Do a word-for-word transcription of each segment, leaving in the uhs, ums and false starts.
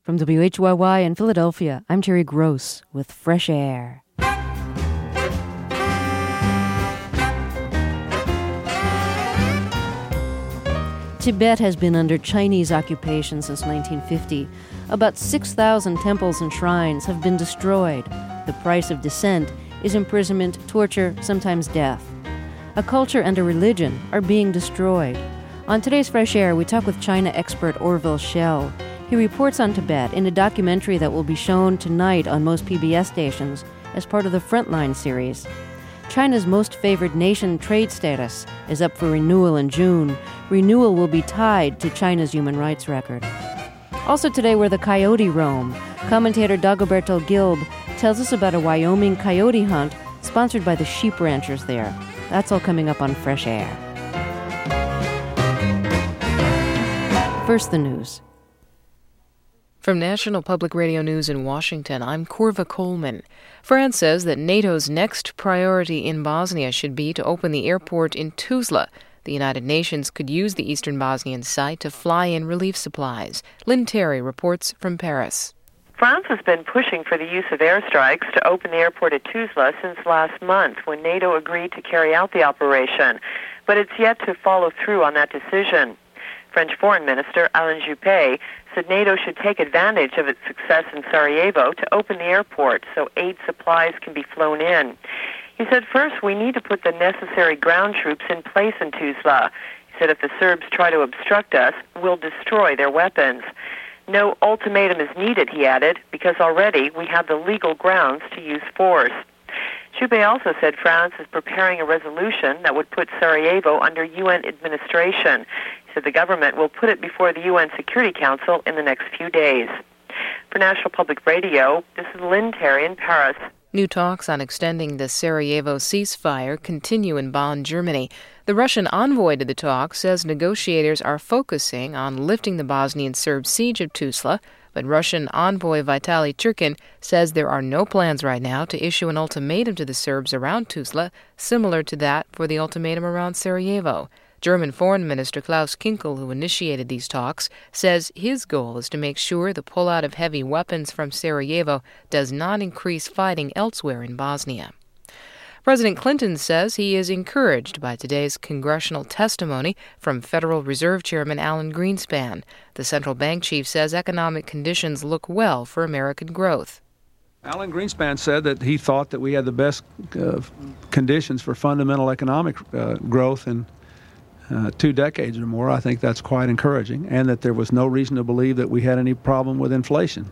From W H Y Y in Philadelphia, I'm Terry Gross with Fresh Air. Tibet has been under Chinese occupation since nineteen fifty. About six thousand temples and shrines have been destroyed. The price of dissent is imprisonment, torture, sometimes death. A culture and a religion are being destroyed. On today's Fresh Air, we talk with China expert Orville Schell. He reports on Tibet in a documentary that will be shown tonight on most P B S stations as part of the Frontline series. China's most favored nation trade status is up for renewal in June. Renewal will be tied to China's human rights record. Also today, where the coyote roam. Commentator Dagoberto Gilb tells us about a Wyoming coyote hunt sponsored by the sheep ranchers there. That's all coming up on Fresh Air. First, the news. From National Public Radio News in Washington, I'm Corva Coleman. France says that NATO's next priority in Bosnia should be to open the airport in Tuzla. The United Nations could use the eastern Bosnian site to fly in relief supplies. Lynn Terry reports from Paris. France has been pushing for the use of airstrikes to open the airport at Tuzla since last month, when NATO agreed to carry out the operation. But it's yet to follow through on that decision. French Foreign Minister Alain Juppé said NATO should take advantage of its success in Sarajevo to open the airport so aid supplies can be flown in. He said, first, we need to put the necessary ground troops in place in Tuzla. He said, if the Serbs try to obstruct us, we'll destroy their weapons. No ultimatum is needed, he added, because already we have the legal grounds to use force. Juppé also said France is preparing a resolution that would put Sarajevo under U N administration. He said the government will put it before the U N Security Council in the next few days. For National Public Radio, this is Lynn Terry in Paris. New talks on extending the Sarajevo ceasefire continue in Bonn, Germany. The Russian envoy to the talks says negotiators are focusing on lifting the Bosnian Serb siege of Tuzla, but Russian envoy Vitaly Churkin says there are no plans right now to issue an ultimatum to the Serbs around Tuzla, similar to that for the ultimatum around Sarajevo. German Foreign Minister Klaus Kinkel, who initiated these talks, says his goal is to make sure the pullout of heavy weapons from Sarajevo does not increase fighting elsewhere in Bosnia. President Clinton says he is encouraged by today's congressional testimony from Federal Reserve Chairman Alan Greenspan. The central bank chief says economic conditions look well for American growth. Alan Greenspan said that he thought that we had the best uh, conditions for fundamental economic uh, growth in uh, two decades or more. I think that's quite encouraging, and that there was no reason to believe that we had any problem with inflation.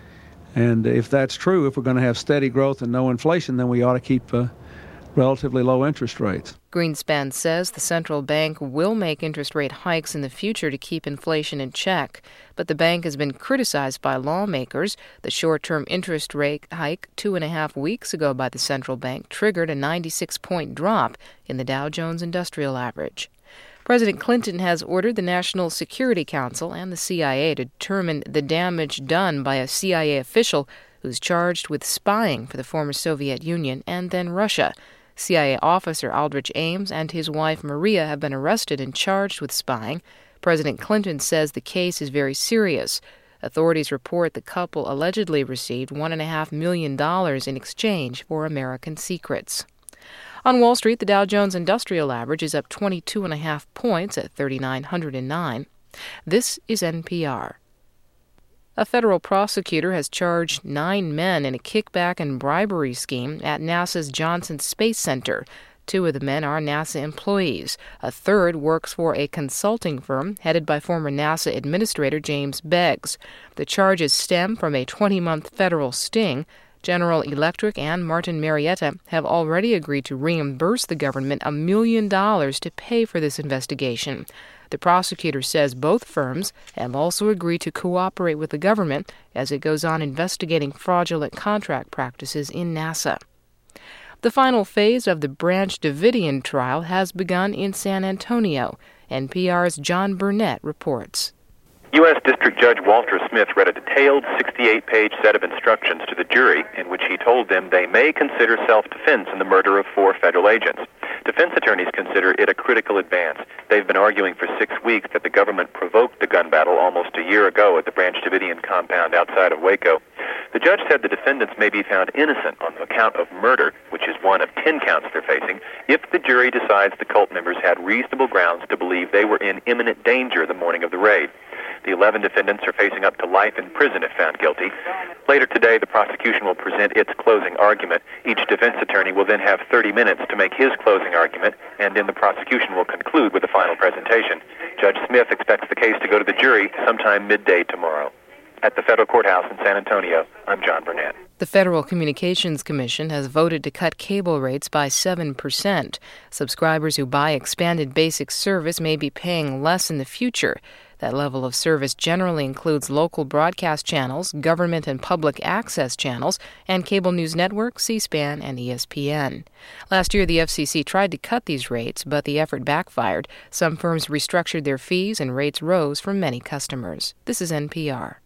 And if that's true, if we're going to have steady growth and no inflation, then we ought to keep uh, relatively low interest rates. Greenspan says the central bank will make interest rate hikes in the future to keep inflation in check, but the bank has been criticized by lawmakers. The short-term interest rate hike two and a half weeks ago by the central bank triggered a ninety-six point drop in the Dow Jones Industrial Average. President Clinton has ordered the National Security Council and the C I A to determine the damage done by a C I A official who's charged with spying for the former Soviet Union and then Russia. C I A officer Aldrich Ames and his wife Maria have been arrested and charged with spying. President Clinton says the case is very serious. Authorities report the couple allegedly received one point five million dollars in exchange for American secrets. On Wall Street, the Dow Jones Industrial Average is up twenty-two and a half points at three thousand nine hundred nine. This is N P R. A federal prosecutor has charged nine men in a kickback and bribery scheme at NASA's Johnson Space Center. Two of the men are NASA employees. A third works for a consulting firm headed by former NASA Administrator James Beggs. The charges stem from a twenty-month federal sting. General Electric and Martin Marietta have already agreed to reimburse the government a million dollars to pay for this investigation. The prosecutor says both firms have also agreed to cooperate with the government as it goes on investigating fraudulent contract practices in NASA. The final phase of the Branch Davidian trial has begun in San Antonio. N P R's John Burnett reports. U S District Judge Walter Smith read a detailed sixty-eight page set of instructions to the jury in which he told them they may consider self-defense in the murder of four federal agents. Defense attorneys consider it a critical advance. They've been arguing for six weeks that the government provoked the gun battle almost a year ago at the Branch Davidian compound outside of Waco. The judge said the defendants may be found innocent on the count of murder, which is one of ten counts they're facing, if the jury decides the cult members had reasonable grounds to believe they were in imminent danger the morning of the raid. The eleven defendants are facing up to life in prison if found guilty. Later today, the prosecution will present its closing argument. Each defense attorney will then have thirty minutes to make his closing argument, and then the prosecution will conclude with a final presentation. Judge Smith expects the case to go to the jury sometime midday tomorrow. At the federal courthouse in San Antonio, I'm John Burnett. The Federal Communications Commission has voted to cut cable rates by seven percent. Subscribers who buy expanded basic service may be paying less in the future. That level of service generally includes local broadcast channels, government and public access channels, and cable news network, C-SPAN, and E S P N. Last year, the F C C tried to cut these rates, but the effort backfired. Some firms restructured their fees, and rates rose for many customers. This is N P R.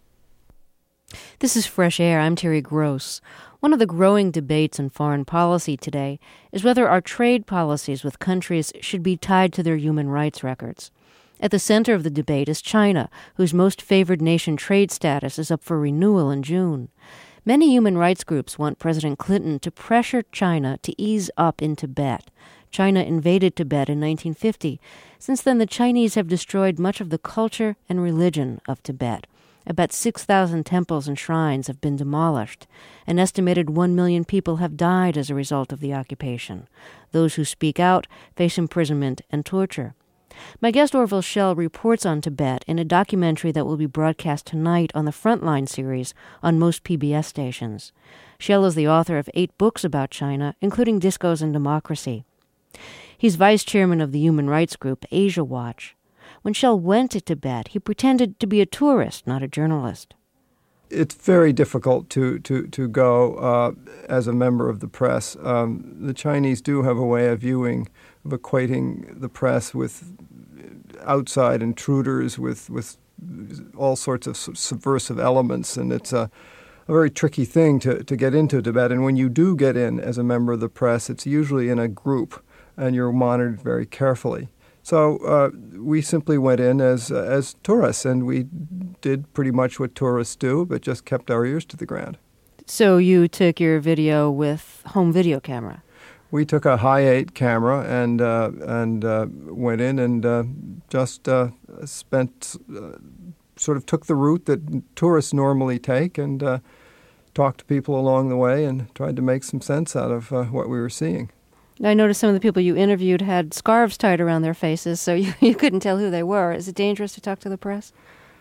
This is Fresh Air. I'm Terry Gross. One of the growing debates in foreign policy today is whether our trade policies with countries should be tied to their human rights records. At the center of the debate is China, whose most favored nation trade status is up for renewal in June. Many human rights groups want President Clinton to pressure China to ease up in Tibet. China invaded Tibet in nineteen fifty. Since then, the Chinese have destroyed much of the culture and religion of Tibet. About six thousand temples and shrines have been demolished. An estimated one million people have died as a result of the occupation. Those who speak out face imprisonment and torture. My guest Orville Schell reports on Tibet in a documentary that will be broadcast tonight on the Frontline series on most P B S stations. Schell is the author of eight books about China, including Discos and Democracy. He's vice chairman of the human rights group Asia Watch. When Schell went to Tibet, he pretended to be a tourist, not a journalist. It's very difficult to to to go uh, as a member of the press. Um, the Chinese do have a way of viewing, of equating the press with outside intruders, with with all sorts of subversive elements, and it's a, a very tricky thing to, to get into Tibet. And when you do get in as a member of the press, it's usually in a group, and you're monitored very carefully. So uh, we simply went in as uh, as tourists, and we did pretty much what tourists do, but just kept our ears to the ground. So you took your video with home video camera? We took a high eight camera and uh, and uh, went in and uh, just uh, spent, uh, sort of took the route that tourists normally take and uh, talked to people along the way and tried to make some sense out of uh, what we were seeing. I noticed some of the people you interviewed had scarves tied around their faces, so you, you couldn't tell who they were. Is it dangerous to talk to the press?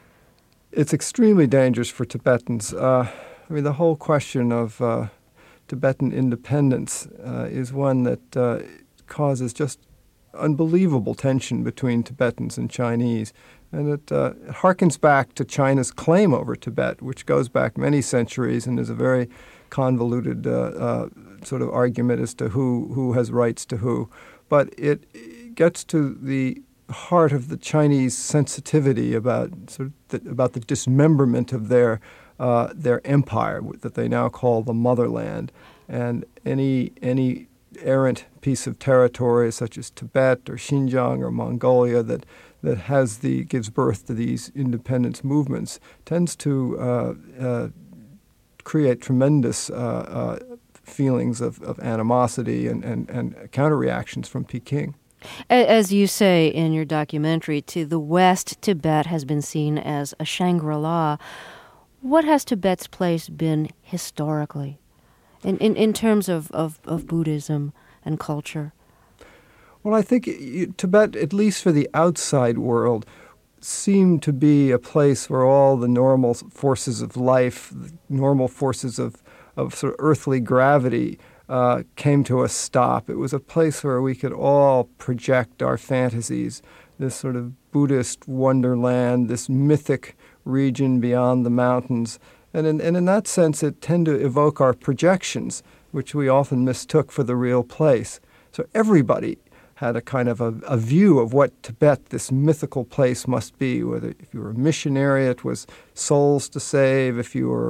It's extremely dangerous for Tibetans. Uh, I mean, the whole question of uh, Tibetan independence uh, is one that uh, causes just unbelievable tension between Tibetans and Chinese. And it, uh, it harkens back to China's claim over Tibet, which goes back many centuries and is a very convoluted uh, uh, sort of argument as to who, who has rights to who. But it gets to the heart of the Chinese sensitivity about sort of the, about the dismemberment of their uh, their empire that they now call the motherland, and any any errant piece of territory such as Tibet or Xinjiang or Mongolia that that has the gives birth to these independence movements tends to uh, uh, create tremendous uh, uh, feelings of, of animosity and, and, and counter-reactions from Peking. As you say in your documentary, to the West, Tibet has been seen as a Shangri-La. What has Tibet's place been historically in, in, in terms of, of, of Buddhism and culture? Well, I think Tibet, at least for the outside world, seemed to be a place where all the normal forces of life, the normal forces of, of sort of earthly gravity uh, came to a stop. It was a place where we could all project our fantasies, this sort of Buddhist wonderland, this mythic region beyond the mountains. And in, and in that sense, it tended to evoke our projections, which we often mistook for the real place. So everybody had a kind of a, a view of what Tibet, this mythical place, must be. Whether if you were a missionary, it was souls to save. If you were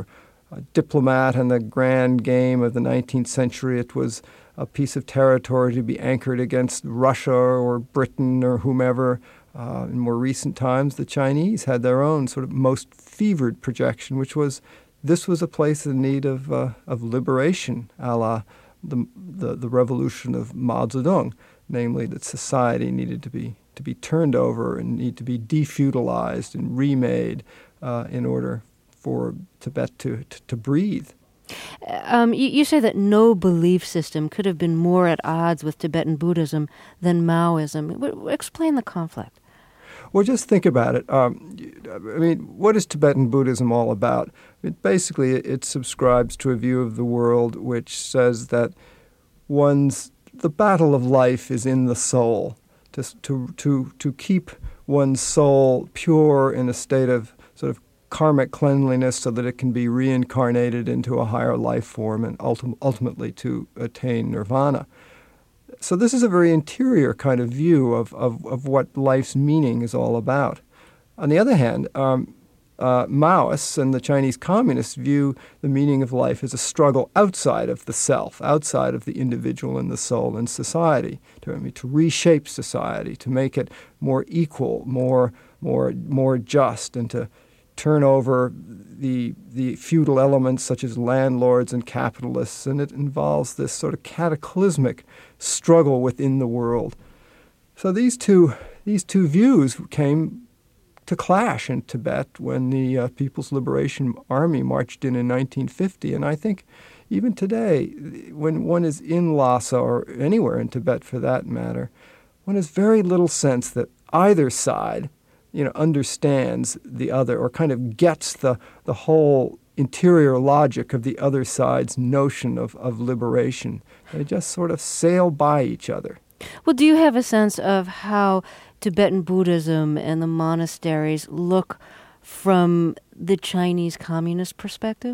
a diplomat in the grand game of the nineteenth century. It was a piece of territory to be anchored against Russia or Britain or whomever. Uh, in more recent times, the Chinese had their own sort of most fevered projection, which was this was a place in need of uh, of liberation, a la the, the the revolution of Mao Zedong, namely that society needed to be to be turned over and need to be defeudalized and remade uh, in order for Tibet to to, to breathe. Um, you, you say that no belief system could have been more at odds with Tibetan Buddhism than Maoism. W- explain the conflict. Well, just think about it. Um, I mean, what is Tibetan Buddhism all about? It basically, it subscribes to a view of the world which says that one's the battle of life is in the soul. To to to to keep one's soul pure in a state of sort of karmic cleanliness, so that it can be reincarnated into a higher life form and ultim- ultimately to attain nirvana. So this is a very interior kind of view of, of, of what life's meaning is all about. On the other hand, um, uh, Maoists and the Chinese communists view the meaning of life as a struggle outside of the self, outside of the individual and the soul and society, to, I mean, to reshape society, to make it more equal, more more more just, and to turn over the the feudal elements such as landlords and capitalists, and it involves this sort of cataclysmic struggle within the world. So these two these two views came to clash in Tibet when the uh, People's Liberation Army marched in in nineteen fifty, and I think even today, when one is in Lhasa or anywhere in Tibet for that matter, one has very little sense that either side you know, understands the other or kind of gets the, the whole interior logic of the other side's notion of, of liberation. They just sort of sail by each other. Well, do you have a sense of how Tibetan Buddhism and the monasteries look from the Chinese communist perspective?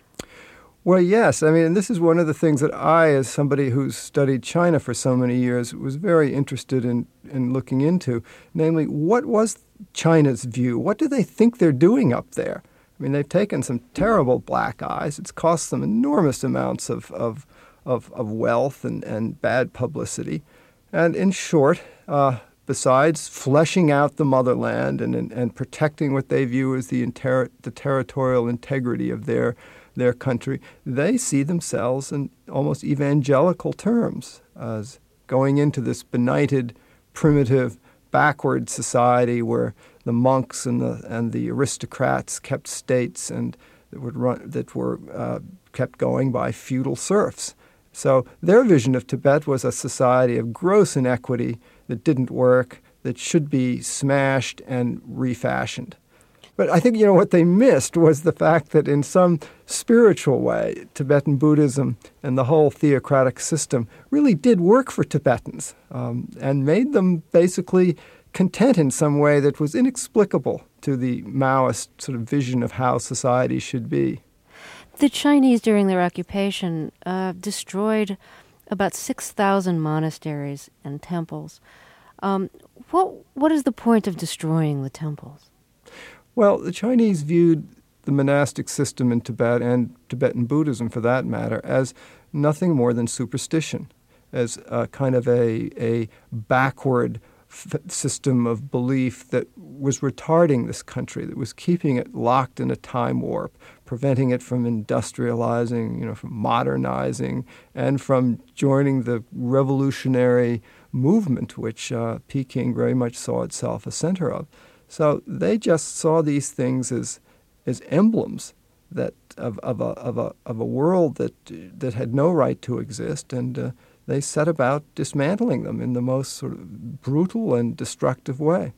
Well, yes. I mean, this is one of the things that I, as somebody who's studied China for so many years, was very interested in, in looking into. Namely, what was China's view? What do they think they're doing up there? I mean, they've taken some terrible black eyes. It's cost them enormous amounts of, of, of, of wealth and, and bad publicity. And in short, uh, besides fleshing out the motherland and, and, and protecting what they view as the, inter- the territorial integrity of their their country, they see themselves in almost evangelical terms as going into this benighted, primitive, backward society where the monks and the and the aristocrats kept states and that would run that were uh, kept going by feudal serfs. So their vision of Tibet was a society of gross inequity that didn't work, that should be smashed and refashioned. But I think, you know, what they missed was the fact that in some spiritual way, Tibetan Buddhism and the whole theocratic system really did work for Tibetans um, and made them basically content in some way that was inexplicable to the Maoist sort of vision of how society should be. The Chinese, during their occupation, uh, destroyed about six thousand monasteries and temples. Um, what what is the point of destroying the temples? Well, the Chinese viewed the monastic system in Tibet, and Tibetan Buddhism for that matter, as nothing more than superstition, as a kind of a, a backward f- system of belief that was retarding this country, that was keeping it locked in a time warp, preventing it from industrializing, you know, from modernizing, and from joining the revolutionary movement, which uh, Peking very much saw itself a center of. So they just saw these things as as emblems that of, of a of a of a world that that had no right to exist, and uh, they set about dismantling them in the most sort of brutal and destructive way.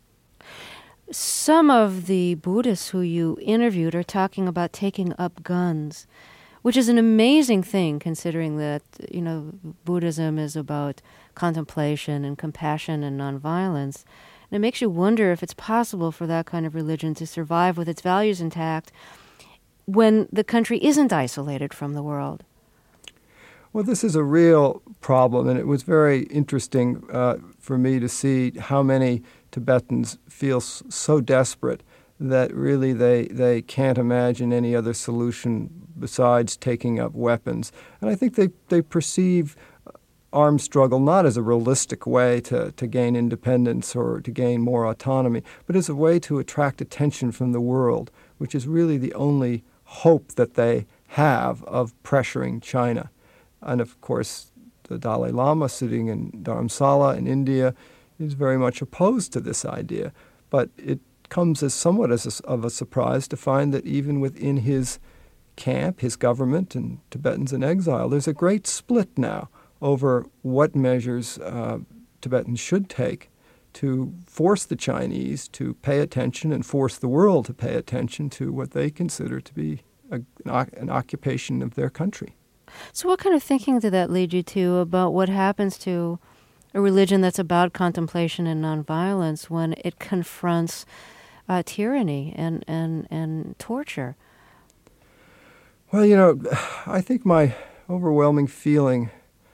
Some of the Buddhists who you interviewed are talking about taking up guns, which is an amazing thing considering that, you know, Buddhism is about contemplation and compassion and nonviolence. And it makes you wonder if it's possible for that kind of religion to survive with its values intact when the country isn't isolated from the world. Well, this is a real problem, and it was very interesting uh, for me to see how many Tibetans feel s- so desperate that really they, they can't imagine any other solution besides taking up weapons. And I think they, they perceive armed struggle not as a realistic way to, to gain independence or to gain more autonomy, but as a way to attract attention from the world, which is really the only hope that they have of pressuring China. And of course, the Dalai Lama sitting in Dharamsala in India is very much opposed to this idea. But it comes as somewhat as a, of a surprise to find that even within his camp, his government, and Tibetans in exile, there's a great split now over what measures uh, Tibetans should take to force the Chinese to pay attention and force the world to pay attention to what they consider to be a, an, an occupation of their country. So what kind of thinking did that lead you to about what happens to a religion that's about contemplation and nonviolence when it confronts uh, tyranny and, and, and torture? Well, you know, I think my overwhelming feeling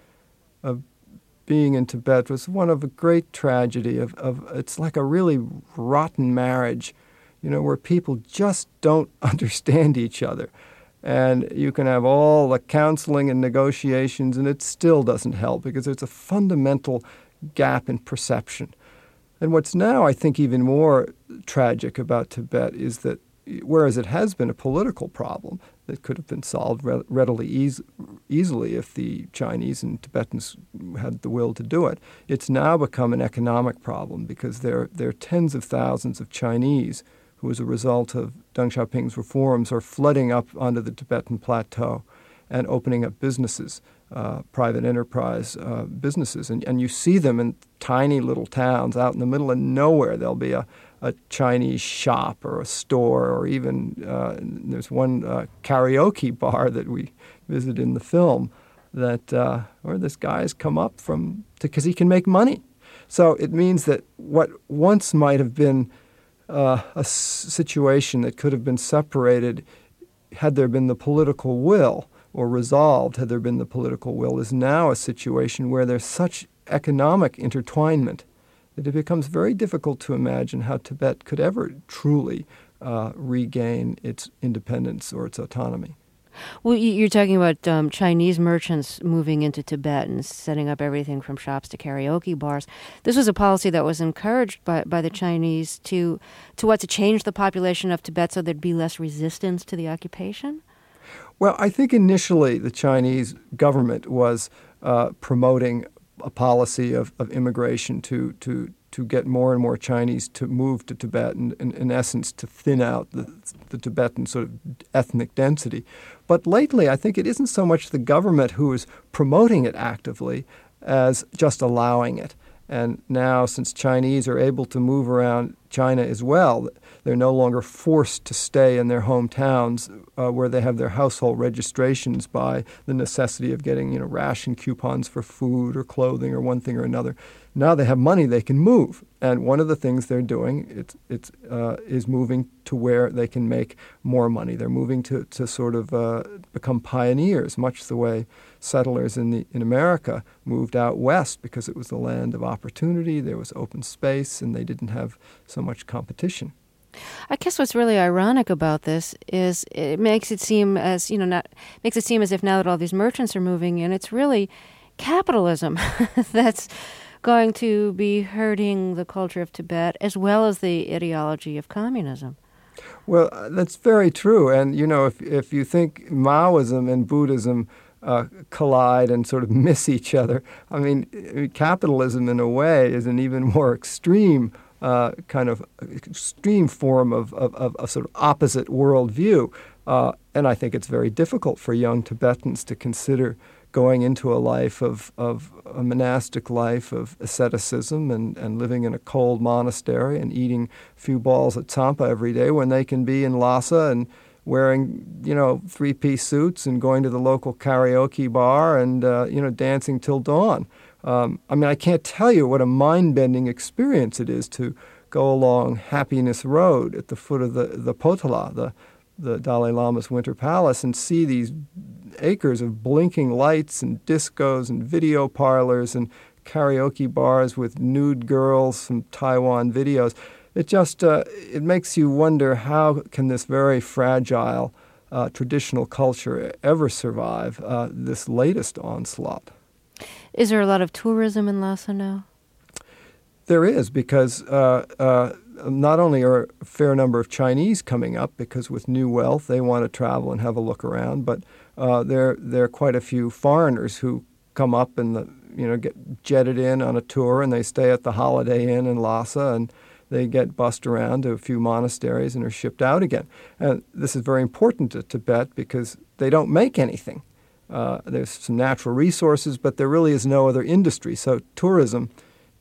of being in Tibet was one of a great tragedy. Of, of it's like a really rotten marriage, you know, where people just don't understand each other. And you can have all the counseling and negotiations, and it still doesn't help because there's a fundamental gap in perception. And what's now, I think, even more tragic about Tibet is that whereas it has been a political problem that could have been solved re- readily eas- easily if the Chinese and Tibetans had the will to do it, it's now become an economic problem because there, there are tens of thousands of Chinese who, as a result of Deng Xiaoping's reforms, are flooding up onto the Tibetan plateau and opening up businesses, uh, private enterprise uh, businesses. And, and you see them in tiny little towns out in the middle of nowhere. There'll be a, a Chinese shop or a store, or even uh, there's one uh, karaoke bar that we visit in the film that uh, where this guy's come up from because he can make money. So it means that what once might have been uh, a s- situation that could have been separated had there been the political will, or resolved had there been the political will, is now a situation where there's such economic intertwinement that it becomes very difficult to imagine how Tibet could ever truly uh, regain its independence or its autonomy. Well, you're talking about um, Chinese merchants moving into Tibet and setting up everything from shops to karaoke bars. This was a policy that was encouraged by, by the Chinese to, to what, to change the population of Tibet so there'd be less resistance to the occupation? Well, I think initially the Chinese government was uh, promoting a policy of, of immigration to, to to get more and more Chinese to move to Tibet and, and in essence, to thin out the, the Tibetan sort of ethnic density. But lately, I think it isn't so much the government who is promoting it actively as just allowing it. And now, since Chinese are able to move around China as well, they're no longer forced to stay in their hometowns uh, where they have their household registrations by the necessity of getting, you know, ration coupons for food or clothing or one thing or another. Now they have money, they can move. And one of the things they're doing it's, it's, uh, is moving to where they can make more money. They're moving to, to sort of uh, become pioneers, much the way settlers in, the, in America moved out west because it was the land of opportunity, there was open space, and they didn't have so much competition. I guess what's really ironic about this is it makes it seem as, you know, not makes it seem as if now that all these merchants are moving in, it's really capitalism that's going to be hurting the culture of Tibet as well as the ideology of communism. Well, that's very true. And, you know, if if you think Maoism and Buddhism uh, collide and sort of miss each other, I mean, capitalism in a way is an even more extreme uh, kind of extreme form of, of, of a sort of opposite worldview. Uh, and I think it's very difficult for young Tibetans to consider going into a life of, of a monastic life of asceticism and, and living in a cold monastery and eating a few balls at Tsampa every day when they can be in Lhasa and wearing, you know, three-piece suits and going to the local karaoke bar and, uh, you know, dancing till dawn. Um, I mean, I can't tell you what a mind-bending experience it is to go along Happiness Road at the foot of the, the Potala, the the Dalai Lama's winter palace, and see these acres of blinking lights and discos and video parlors and karaoke bars with nude girls from Taiwan videos. it just uh, it makes you wonder, how can this very fragile uh, traditional culture ever survive uh, this latest onslaught? Is there a lot of tourism in Lhasa now? There is, because uh, uh, not only are a fair number of Chinese coming up, because with new wealth they want to travel and have a look around, but uh, there there are quite a few foreigners who come up and the, you know get jetted in on a tour, and they stay at the Holiday Inn in Lhasa, and they get bussed around to a few monasteries and are shipped out again. And this is very important to Tibet because they don't make anything. Uh, there's some natural resources, but there really is no other industry. So tourism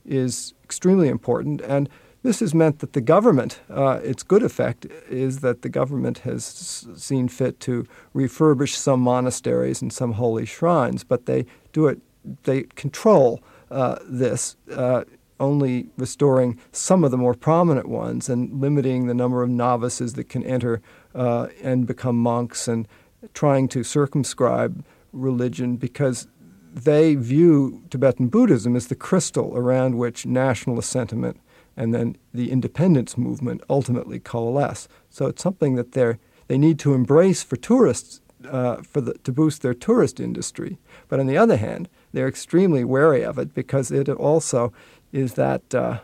is extremely important, and this has meant that the government, uh, its good effect is that the government has seen fit to refurbish some monasteries and some holy shrines, but they do it, they control uh, this, uh, only restoring some of the more prominent ones and limiting the number of novices that can enter uh, and become monks, and trying to circumscribe religion, because they view Tibetan Buddhism as the crystal around which nationalist sentiment and then the independence movement ultimately coalesce. So it's something that they they need to embrace for tourists, uh, for the, to boost their tourist industry. But on the other hand, they're extremely wary of it, because it also is that uh,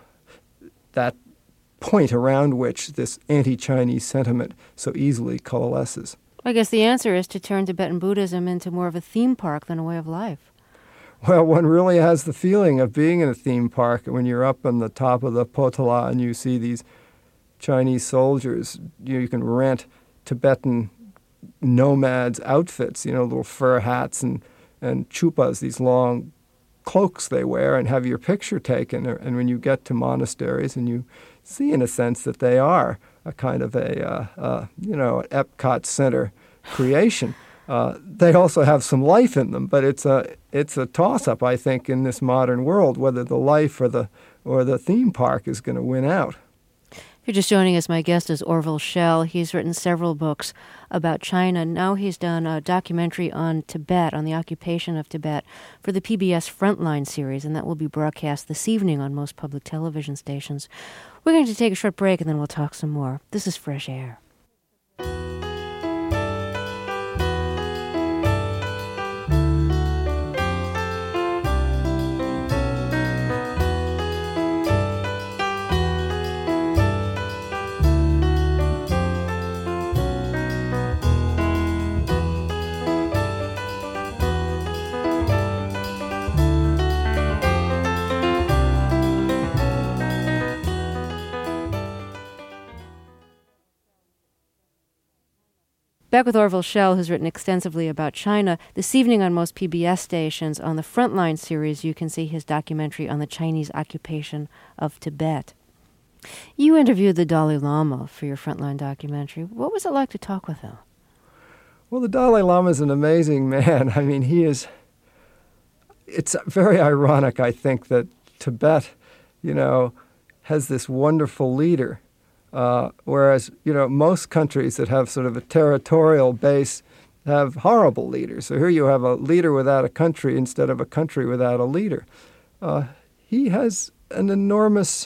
that point around which this anti-Chinese sentiment so easily coalesces. I guess the answer is to turn Tibetan Buddhism into more of a theme park than a way of life. Well, one really has the feeling of being in a theme park when you're up on the top of the Potala and you see these Chinese soldiers. You, you can rent Tibetan nomads' outfits, you know, little fur hats and, and chupas, these long cloaks they wear, and have your picture taken. And when you get to monasteries, and you see, in a sense, that they are a kind of a, uh, uh, you know, an Epcot Center creation. Uh, they also have some life in them, but it's a it's a toss-up, I think, in this modern world, whether the life or the or the theme park is going to win out. If you're just joining us, my guest is Orville Schell. He's written several books about China. Now he's done a documentary on Tibet, on the occupation of Tibet, for the P B S Frontline series, and that will be broadcast this evening on most public television stations. We're going to take a short break, and then we'll talk some more. This is Fresh Air. Back with Orville Schell, who's written extensively about China. This evening on most P B S stations, on the Frontline series, you can see his documentary on the Chinese occupation of Tibet. You interviewed the Dalai Lama for your Frontline documentary. What was it like to talk with him? Well, the Dalai Lama is an amazing man. I mean, he is... It's very ironic, I think, that Tibet, you know, has this wonderful leader, Uh, whereas, you know, most countries that have sort of a territorial base have horrible leaders. So here you have a leader without a country instead of a country without a leader. Uh, he has an enormous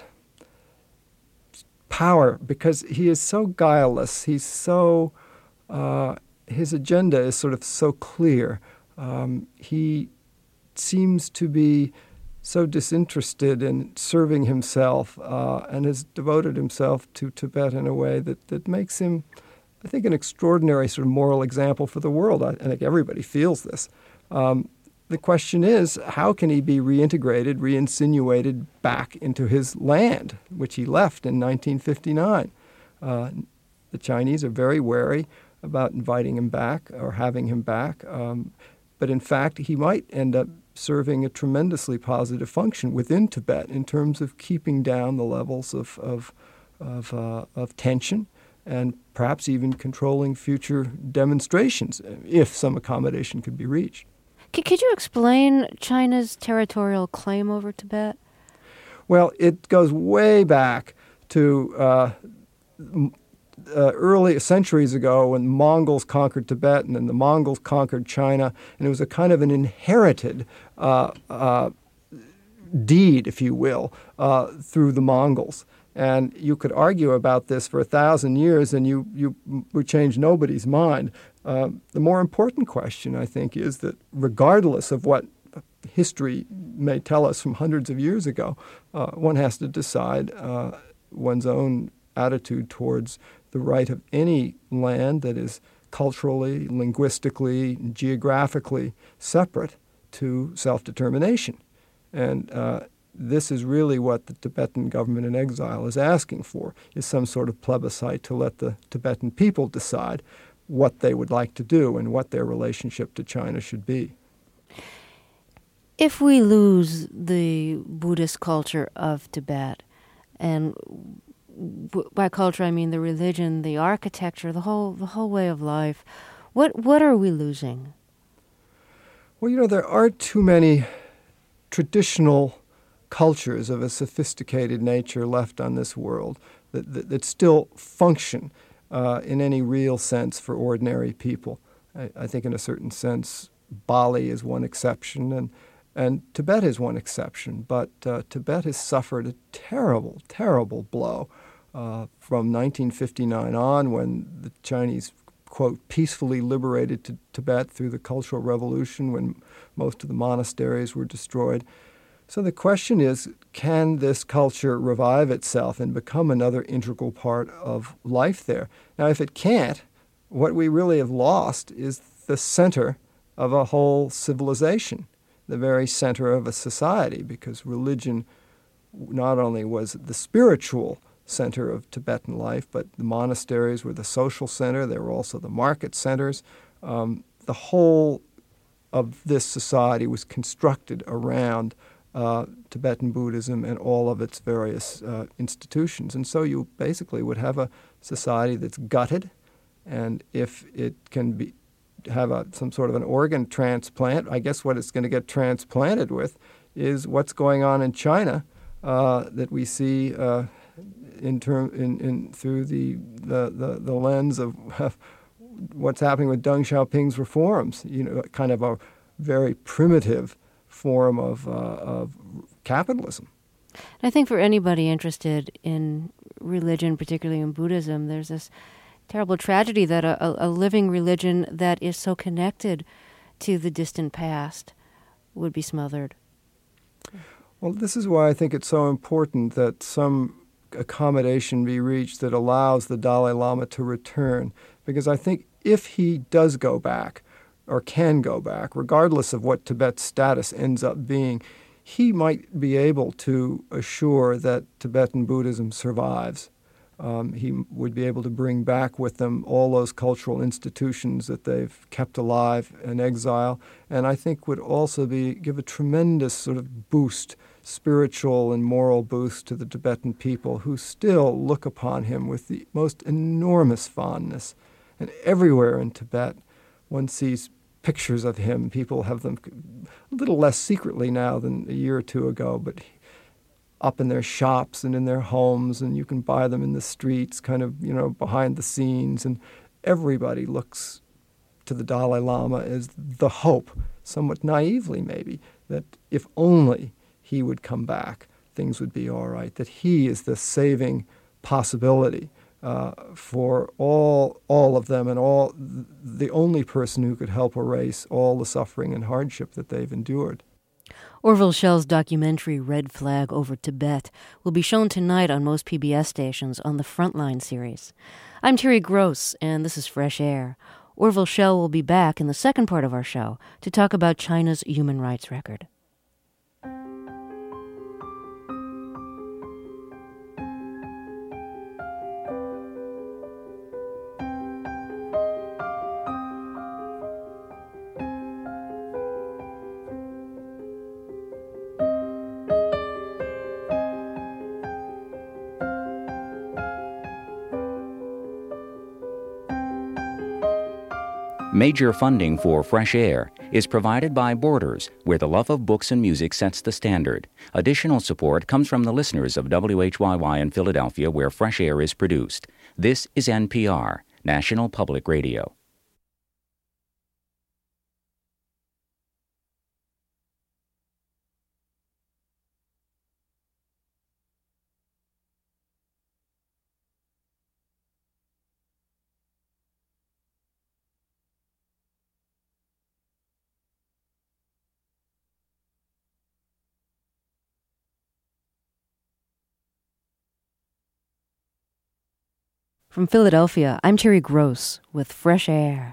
power because he is so guileless. He's so, uh, his agenda is sort of so clear. Um, he seems to be so disinterested in serving himself uh, and has devoted himself to Tibet in a way that, that makes him, I think, an extraordinary sort of moral example for the world. I, I think everybody feels this. Um, the question is, how can he be reintegrated, reinsinuated back into his land, which he left in nineteen fifty-nine? Uh, the Chinese are very wary about inviting him back or having him back. Um, but in fact, he might end up serving a tremendously positive function within Tibet in terms of keeping down the levels of of of, uh, of tension, and perhaps even controlling future demonstrations if some accommodation could be reached. Could you explain China's territorial claim over Tibet? Well, it goes way back to uh, uh, early centuries ago when the Mongols conquered Tibet, and then the Mongols conquered China, and it was a kind of an inherited uh, uh, deed, if you will, uh, through the Mongols. And you could argue about this for a thousand years and you, you would change nobody's mind. Uh, the more important question, I think, is that regardless of what history may tell us from hundreds of years ago, uh, one has to decide uh, one's own attitude towards the right of any land that is culturally, linguistically, geographically separate to self-determination. And uh, this is really what the Tibetan government in exile is asking for, is some sort of plebiscite to let the Tibetan people decide what they would like to do and what their relationship to China should be. If we lose the Buddhist culture of Tibet, and w- by culture I mean the religion, the architecture, the whole the whole way of life, what what are we losing? Well, you know, there aren't too many traditional cultures of a sophisticated nature left on this world that, that, that still function uh, in any real sense for ordinary people. I, I think in a certain sense, Bali is one exception, and, and Tibet is one exception. But uh, Tibet has suffered a terrible, terrible blow uh, from nineteen fifty-nine on, when the Chinese, quote, peacefully liberated to Tibet through the Cultural Revolution, when most of the monasteries were destroyed. So the question is, can this culture revive itself and become another integral part of life there? Now, if it can't, what we really have lost is the center of a whole civilization, the very center of a society, because religion not only was the spiritual center of Tibetan life, but the monasteries were the social center. They were also the market centers. Um, the whole of this society was constructed around uh, Tibetan Buddhism and all of its various uh, institutions. And so you basically would have a society that's gutted, and if it can be have a, some sort of an organ transplant, I guess what it's going to get transplanted with is what's going on in China uh, that we see uh, in term in, in through the the, the, the lens of what's happening with Deng Xiaoping's reforms. You know, kind of a very primitive form of uh, of capitalism. I think for anybody interested in religion, particularly in Buddhism, there's this terrible tragedy that a, a living religion that is so connected to the distant past would be smothered. Well, this is why I think it's so important that some accommodation be reached that allows the Dalai Lama to return, because I think if he does go back, or can go back, regardless of what Tibet's status ends up being, he might be able to assure that Tibetan Buddhism survives. Um, he would be able to bring back with them all those cultural institutions that they've kept alive in exile, and I think would also be give a tremendous sort of boost, spiritual and moral boost to the Tibetan people, who still look upon him with the most enormous fondness. And everywhere in Tibet, one sees pictures of him. People have them a little less secretly now than a year or two ago, but up in their shops and in their homes, and you can buy them in the streets, kind of, you know, behind the scenes. And everybody looks to the Dalai Lama as the hope, somewhat naively maybe, that if only he would come back, things would be all right, that he is the saving possibility uh, for all all of them, and all the only person who could help erase all the suffering and hardship that they've endured. Orville Schell's documentary Red Flag Over Tibet will be shown tonight on most P B S stations on the Frontline series. I'm Terry Gross, and this is Fresh Air. Orville Schell will be back in the second part of our show to talk about China's human rights record. Major funding for Fresh Air is provided by Borders, where the love of books and music sets the standard. Additional support comes from the listeners of W H Y Y in Philadelphia, where Fresh Air is produced. This is N P R, National Public Radio. From Philadelphia, I'm Terry Gross with Fresh Air.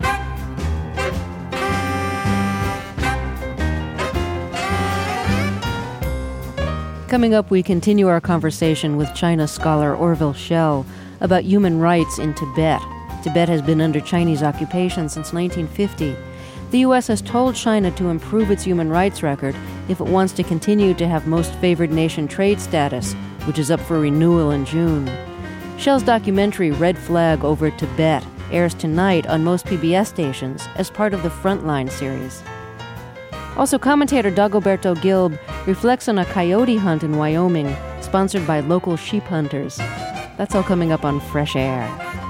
Coming up, we continue our conversation with China scholar Orville Schell about human rights in Tibet. Tibet has been under Chinese occupation since nineteen fifty. The U S has told China to improve its human rights record if it wants to continue to have most favored nation trade status, which is up for renewal in June. Schell's documentary Red Flag Over Tibet airs tonight on most P B S stations as part of the Frontline series. Also, commentator Dagoberto Gilb reflects on a coyote hunt in Wyoming, sponsored by local sheep hunters. That's all coming up on Fresh Air.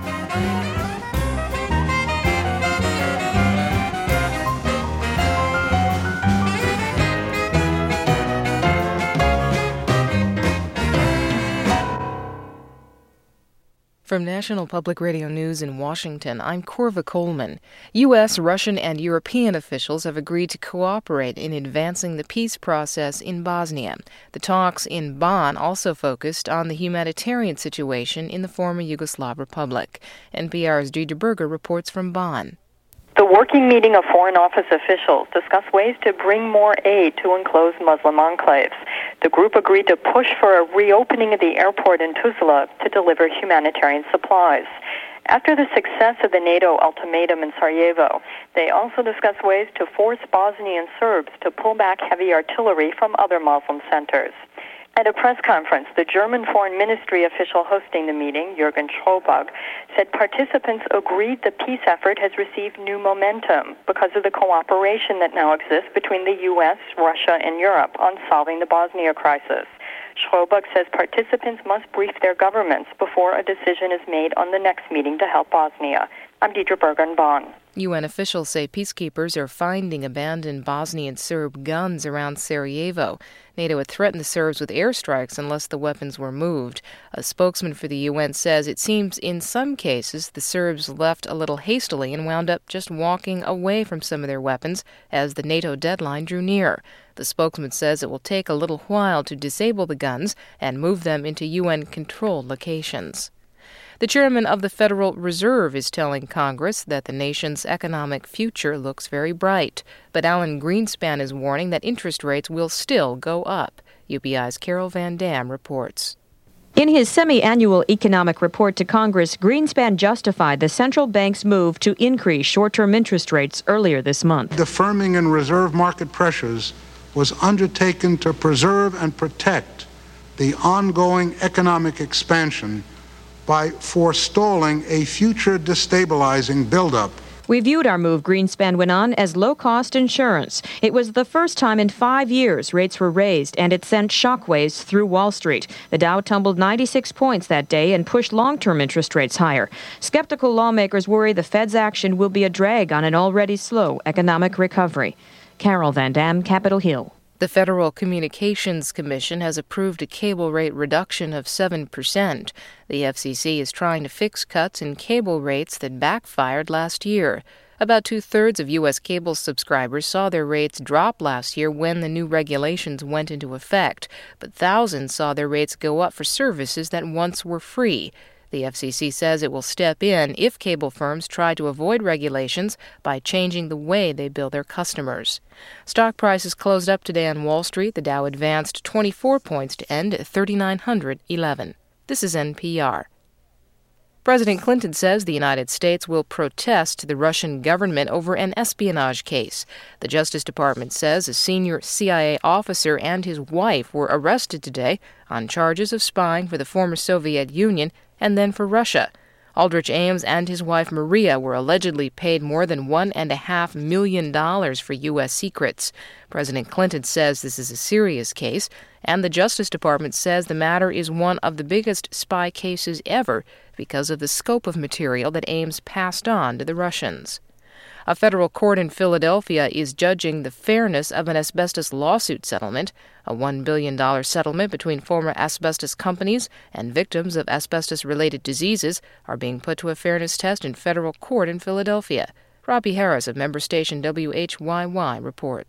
From National Public Radio News in Washington, I'm Corva Coleman. U S, Russian, and European officials have agreed to cooperate in advancing the peace process in Bosnia. The talks in Bonn also focused on the humanitarian situation in the former Yugoslav Republic. N P R's Deidre Berger reports from Bonn. The working meeting of Foreign Office officials discussed ways to bring more aid to enclosed Muslim enclaves. The group agreed to push for a reopening of the airport in Tuzla to deliver humanitarian supplies. After the success of the NATO ultimatum in Sarajevo, they also discussed ways to force Bosnian Serbs to pull back heavy artillery from other Muslim centers. At a press conference, the German Foreign Ministry official hosting the meeting, Jürgen Schroebach, said participants agreed the peace effort has received new momentum because of the cooperation that now exists between the U S, Russia, and Europe on solving the Bosnia crisis. Schroebach says participants must brief their governments before a decision is made on the next meeting to help Bosnia. I'm Deidre Berger in Bonn. U N officials say peacekeepers are finding abandoned Bosnian Serb guns around Sarajevo. NATO had threatened the Serbs with airstrikes unless the weapons were moved. A spokesman for the U N says it seems in some cases the Serbs left a little hastily and wound up just walking away from some of their weapons as the NATO deadline drew near. The spokesman says it will take a little while to disable the guns and move them into U N-controlled locations. The chairman of the Federal Reserve is telling Congress that the nation's economic future looks very bright, but Alan Greenspan is warning that interest rates will still go up. U P I's Carol Van Dam reports. In his semi-annual economic report to Congress, Greenspan justified the central bank's move to increase short-term interest rates earlier this month. The firming in reserve market pressures was undertaken to preserve and protect the ongoing economic expansion by forestalling a future destabilizing buildup. We viewed our move, Greenspan went on, as low-cost insurance. It was the first time in five years rates were raised, and it sent shockwaves through Wall Street. The Dow tumbled ninety-six points that day and pushed long-term interest rates higher. Skeptical lawmakers worry the Fed's action will be a drag on an already slow economic recovery. Carol Van Dam, Capitol Hill. The Federal Communications Commission has approved a cable rate reduction of seven percent. The F C C is trying to fix cuts in cable rates that backfired last year. About two-thirds of U S cable subscribers saw their rates drop last year when the new regulations went into effect, but thousands saw their rates go up for services that once were free. The F C C says it will step in if cable firms try to avoid regulations by changing the way they bill their customers. Stock prices closed up today on Wall Street. The Dow advanced twenty-four points to end at three thousand nine hundred eleven. This is N P R. President Clinton says the United States will protest the Russian government over an espionage case. The Justice Department says a senior C I A officer and his wife were arrested today on charges of spying for the former Soviet Union and then for Russia. Aldrich Ames and his wife Maria were allegedly paid more than one and a half million dollars for U S secrets. President Clinton says this is a serious case, and the Justice Department says the matter is one of the biggest spy cases ever because of the scope of material that Ames passed on to the Russians. A federal court in Philadelphia is judging the fairness of an asbestos lawsuit settlement. A one billion dollars settlement between former asbestos companies and victims of asbestos-related diseases are being put to a fairness test in federal court in Philadelphia. Robbie Harris of member station W H Y Y reports.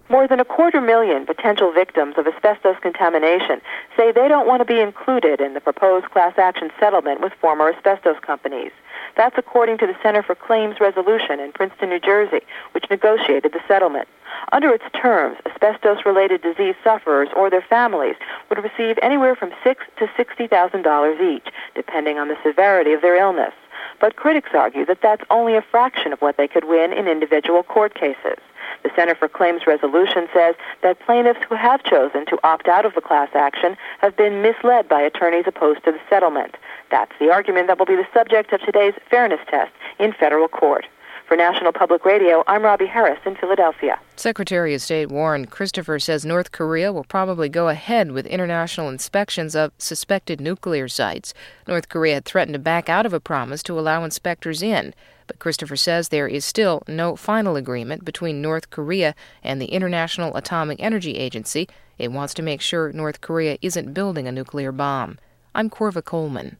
More than a quarter million potential victims of asbestos contamination say they don't want to be included in the proposed class action settlement with former asbestos companies. That's according to the Center for Claims Resolution in Princeton, New Jersey, which negotiated the settlement. Under its terms, asbestos-related disease sufferers or their families would receive anywhere from six thousand dollars to sixty thousand dollars each, depending on the severity of their illness. But critics argue that that's only a fraction of what they could win in individual court cases. The Center for Claims Resolution says that plaintiffs who have chosen to opt out of the class action have been misled by attorneys opposed to the settlement. That's the argument that will be the subject of today's fairness test in federal court. For National Public Radio, I'm Robbie Harris in Philadelphia. Secretary of State Warren Christopher says North Korea will probably go ahead with international inspections of suspected nuclear sites. North Korea had threatened to back out of a promise to allow inspectors in. But Christopher says there is still no final agreement between North Korea and the International Atomic Energy Agency. It wants to make sure North Korea isn't building a nuclear bomb. I'm Corva Coleman.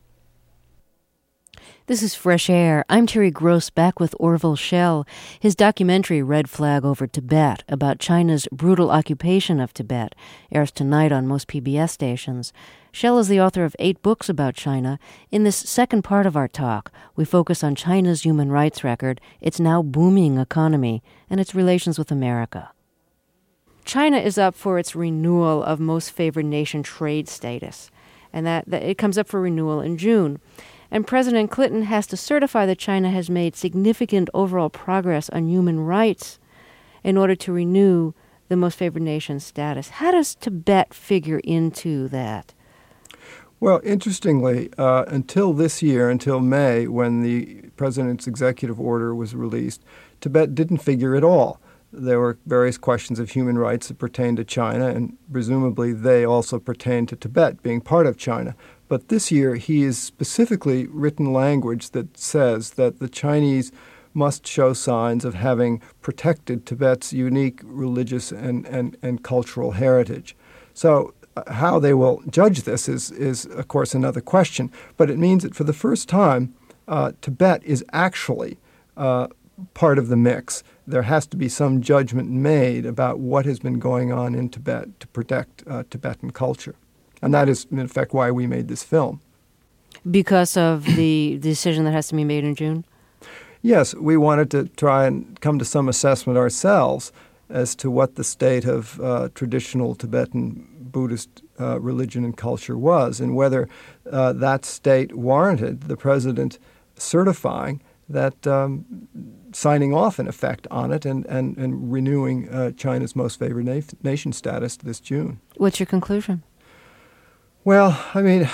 This is Fresh Air. I'm Terry Gross, back with Orville Schell. His documentary, Red Flag Over Tibet, about China's brutal occupation of Tibet, airs tonight on most P B S stations. Schell is the author of eight books about China. In this second part of our talk, we focus on China's human rights record, its now booming economy, and its relations with America. China is up for its renewal of Most Favored Nation trade status, and that, that it comes up for renewal in June. And President Clinton has to certify that China has made significant overall progress on human rights in order to renew the Most Favored Nation status. How does Tibet figure into that? Well, interestingly, uh, until this year, until May, when the president's executive order was released, Tibet didn't figure at all. There were various questions of human rights that pertained to China, and presumably they also pertain to Tibet being part of China. But this year, he has specifically written language that says that the Chinese must show signs of having protected Tibet's unique religious and, and, and cultural heritage. So uh, how they will judge this is, is, of course, another question. But it means that for the first time, uh, Tibet is actually uh, part of the mix. There has to be some judgment made about what has been going on in Tibet to protect uh, Tibetan culture. And that is, in effect, why we made this film. Because of the decision that has to be made in June? Yes, we wanted to try and come to some assessment ourselves as to what the state of uh, traditional Tibetan Buddhist uh, religion and culture was, and whether uh, that state warranted the president certifying that, um, signing off, in effect, on it and, and, and renewing uh, China's Most Favored na- Nation status this June. What's your conclusion? Well, I mean,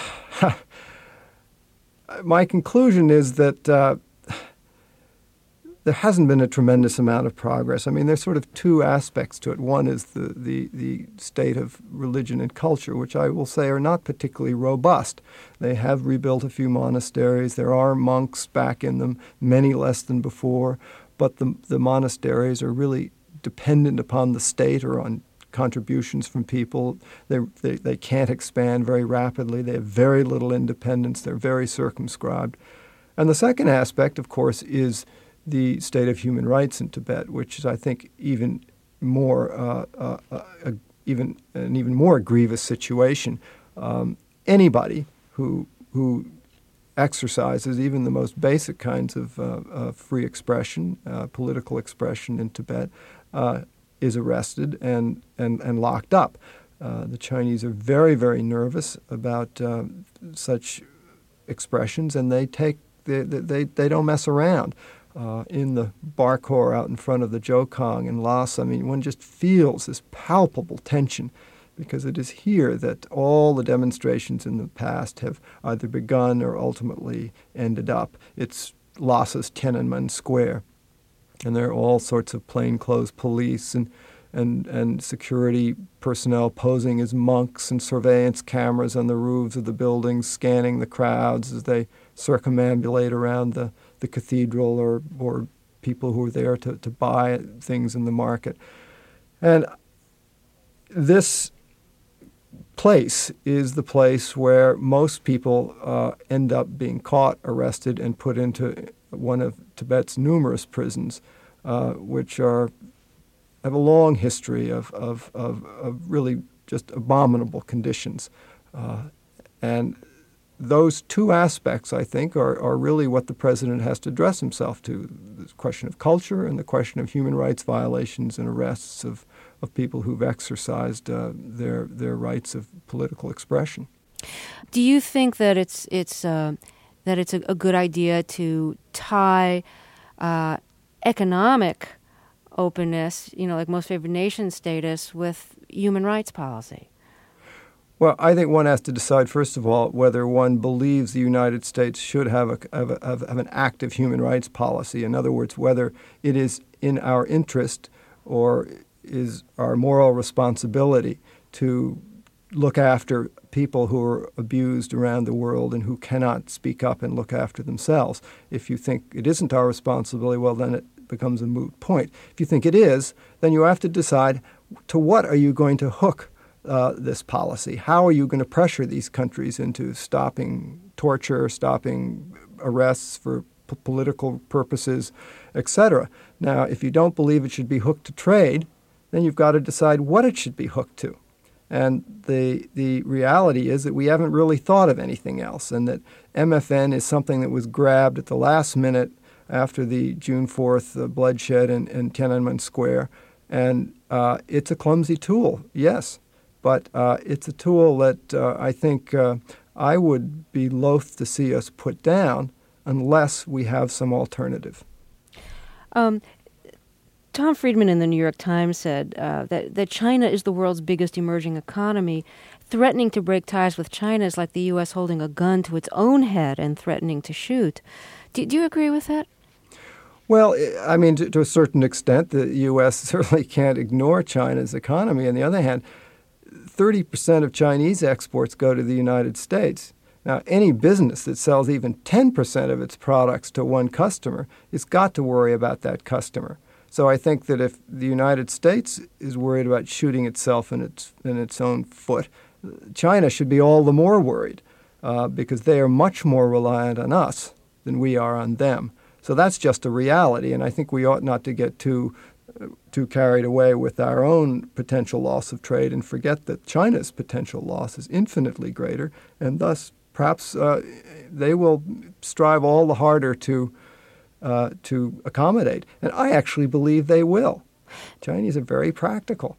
my conclusion is that uh, there hasn't been a tremendous amount of progress. I mean, there's sort of two aspects to it. One is the, the, the state of religion and culture, which I will say are not particularly robust. They have rebuilt a few monasteries. There are monks back in them, many less than before, but the, the monasteries are really dependent upon the state or on contributions from people. They, they they can't expand very rapidly. They have very little independence. They're very circumscribed. And the second aspect, of course, is the state of human rights in Tibet, which is, I think, even more uh, uh, uh, even an even more grievous situation. Um, anybody who who exercises even the most basic kinds of uh, uh, free expression, uh, political expression in Tibet, uh, is arrested and, and, and locked up. Uh, the Chinese are very, very nervous about uh, such expressions, and they take they they, they don't mess around. Uh, in the bar core out in front of the Jokong in Lhasa, I mean, one just feels this palpable tension, because it is here that all the demonstrations in the past have either begun or ultimately ended up. It's Lhasa's Tiananmen Square. And there are all sorts of plainclothes police and, and, and security personnel posing as monks and surveillance cameras on the roofs of the buildings, scanning the crowds as they circumambulate around the, the cathedral or, or people who are there to, to buy things in the market. And this place is the place where most people uh, end up being caught, arrested, and put into one of Tibet's numerous prisons, uh, which are have a long history of, of, of, of really just abominable conditions. Uh, and those two aspects, I think, are, are really what the president has to address himself to, the question of culture and the question of human rights violations and arrests of, of people who've exercised uh, their, their rights of political expression. Do you think that it's, it's, uh, that it's a, a good idea to tie uh, economic openness, you know, like most favored nation status, with human rights policy? Well, I think one has to decide, first of all, whether one believes the United States should have, a, have, a, have an active human rights policy. In other words, whether it is in our interest or is our moral responsibility to look after people who are abused around the world and who cannot speak up and look after themselves. If you think it isn't our responsibility, well, then it becomes a moot point. If you think it is, then you have to decide to what are you going to hook Uh, this policy? How are you going to pressure these countries into stopping torture, stopping arrests for p- political purposes, et cetera? Now, if you don't believe it should be hooked to trade, then you've got to decide what it should be hooked to. And the the reality is that we haven't really thought of anything else, and that M F N is something that was grabbed at the last minute after the June fourth uh, bloodshed in, in Tiananmen Square. And uh, it's a clumsy tool, yes. But uh, it's a tool that uh, I think uh, I would be loath to see us put down unless we have some alternative. Um, Tom Friedman in the New York Times said uh, that, that China is the world's biggest emerging economy. Threatening to break ties with China is like the U S holding a gun to its own head and threatening to shoot. Do, do you agree with that? Well, I mean, to, to a certain extent, the U S certainly can't ignore China's economy. On the other hand, thirty percent of Chinese exports go to the United States. Now, any business that sells even ten percent of its products to one customer has got to worry about that customer. So I think that if the United States is worried about shooting itself in its, in its own foot, China should be all the more worried uh, because they are much more reliant on us than we are on them. So that's just a reality, and I think we ought not to get too too carried away with our own potential loss of trade and forget that China's potential loss is infinitely greater, and thus perhaps uh, they will strive all the harder to uh, to accommodate. And I actually believe they will. Chinese are very practical.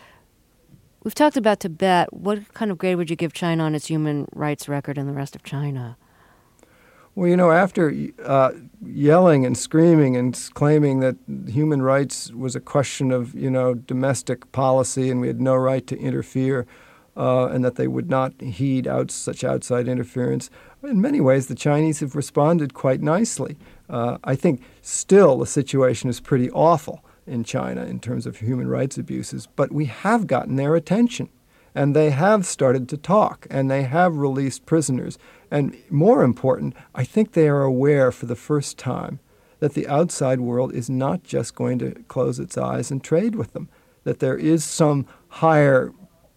We've talked about Tibet. What kind of grade would you give China on its human rights record and the rest of China? Well, you know, after uh, yelling and screaming and claiming that human rights was a question of, you know, domestic policy and we had no right to interfere uh, and that they would not heed out such outside interference, in many ways the Chinese have responded quite nicely. Uh, I think still the situation is pretty awful in China in terms of human rights abuses, but we have gotten their attention. And they have started to talk, and they have released prisoners. And more important, I think they are aware for the first time that the outside world is not just going to close its eyes and trade with them, that there is some higher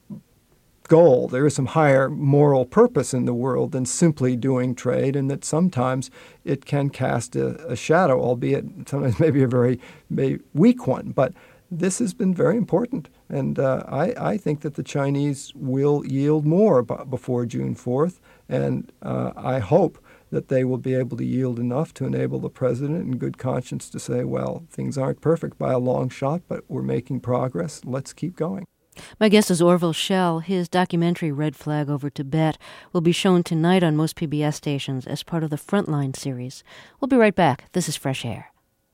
goal, there is some higher moral purpose in the world than simply doing trade, and that sometimes it can cast a, a shadow, albeit sometimes maybe a very maybe weak one. But this has been very important, and uh, I, I think that the Chinese will yield more b- before June fourth, and uh, I hope that they will be able to yield enough to enable the president in good conscience to say, well, things aren't perfect by a long shot, but we're making progress. Let's keep going. My guest is Orville Schell. His documentary, Red Flag Over Tibet, will be shown tonight on most P B S stations as part of the Frontline series. We'll be right back. This is Fresh Air.